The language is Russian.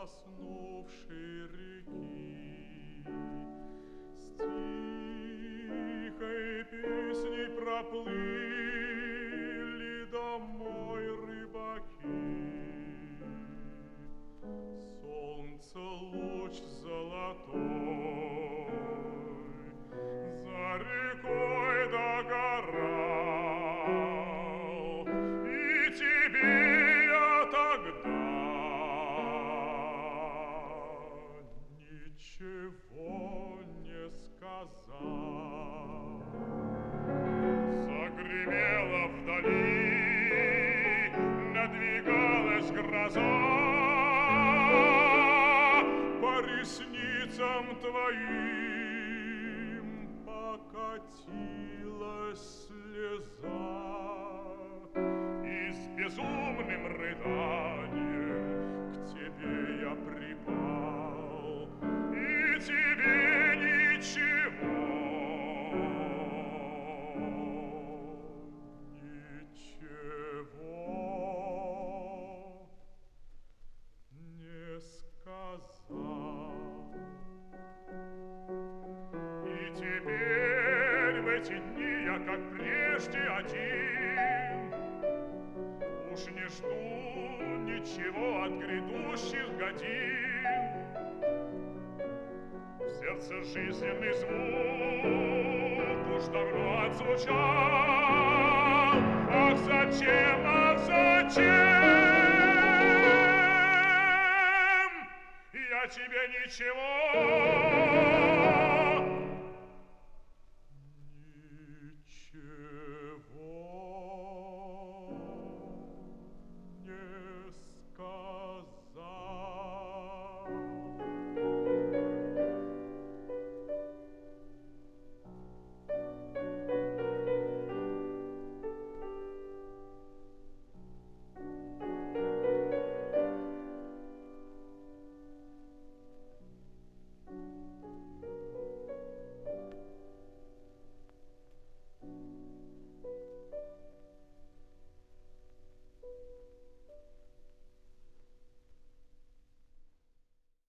заснувшей реки. С тихой песней проплыли домой рыбаки. Солнце луч золотой за рекой догорал, и тебе я тогда ничего не сказал. Загремела вдали, надвигалась гроза, по ресницам твоим покатилась слеза, и с безумным рыданием к тебе я припал, и тебе ничего не сказал. И теперь в эти дни я, как прежде, один. Уж не жду ничего от грядущих годин. В сердце жизненный звук уж давно отзвучал. Ах, зачем, ах, зачем я тебе ничего